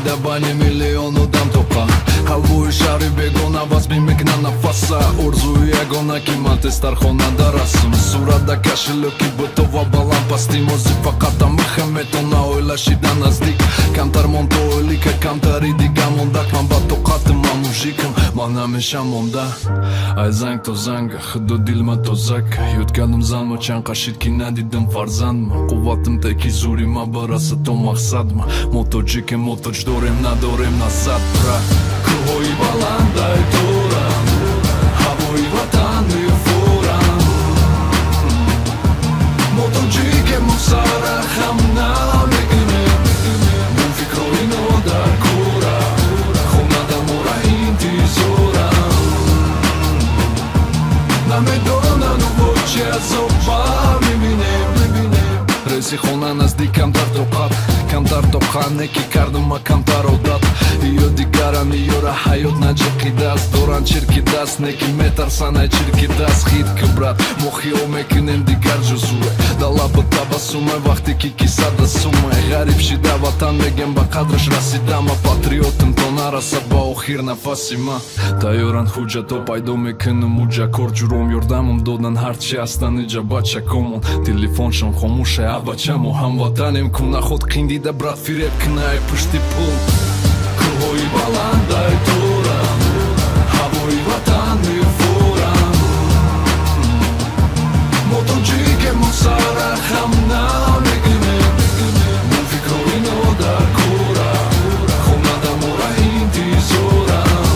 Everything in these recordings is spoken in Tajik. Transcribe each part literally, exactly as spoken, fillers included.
да бани миллион одам тоқа ҳавои шаҳри бегона ваз мемекна нафаса орзуи ягона ки ман тезтар хонанда расм сурата кашилоки бӯто ва баланд пасти мози фақата михем метона ойлашида наздик камтар монто ойлика камтари дига мондак ман ба тоқати ман мужикам ман ҳамеша монда ай занг то занга худо дилма тозак ёд кардам занма чанд қашид ки надидам фарзандма қувватам теки зури ма бараса то мақсадма мо тоҷикем мо тоҷ дорем надорем насад пра кӯҳои баландай торам ҳавои ватан мефурам мо тоҷикем мо сарахам намегинем мо фикрои нодар кора хонада мора интизорам намедонам вочи азоба мебинем рези хона наздик камтар тоқат камтар тоқа не ки кардам ма камтар одат ё дигаран ёра ҳаёт наҷиқи даст доран чирки даст не ки метарсан ай чирки даст хит ки брат мо хиёл мекунем дигар ҷузуе да лаби табассуме вақте ки кисада суме ғариб шида ватан мегем ба қадраш расидама патриотам то нараса ба охир нафаси ма тайёран ҳуҷҷато пайдо мекунам уҷа кор ҷуром ёрдамам додан ҳарчи ҳастан иҷа бачакомон телефоншон хомӯше абачамо ҳамватанем куна худ қиндида брат фиреб кунай пушти пул кӯҳои баландай торам ҳавои ватан мефурам мо тоҷикем мо сарахам намегинем мо фикрои нодар кора хонада мора интизорам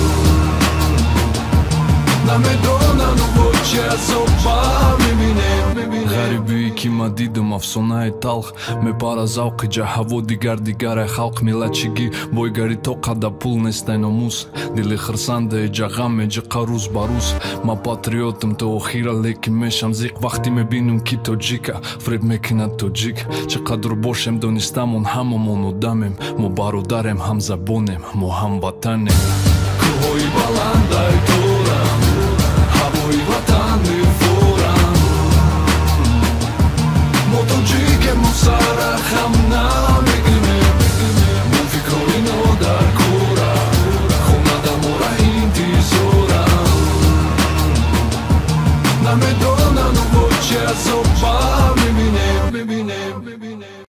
намедонам вочи азоба мебинем ғарибие ки ма дидам афсонаи талх мепара завқи ҷа ҳаво дигар дигаре халқ миллатчигӣ бойгари то қада пул нестай номус дили хирсандаи ҷа ғам меҷиқа рӯз ба рӯз ма патриотам то охира лекин мешам зиқ вақте мебинам ки тоҷика фреб мекунад тоҷик чӣ қадр бошем донистамон ҳамамон одамем мо бародарем ҳамзабонем мо ҳамватанем кӯҳои баландай торам ҳавои ватан мефурам мо тоҷикем мо сарахам намегинем мо фикрои нодар кора хонада мора интизорам намедонам вочи азоба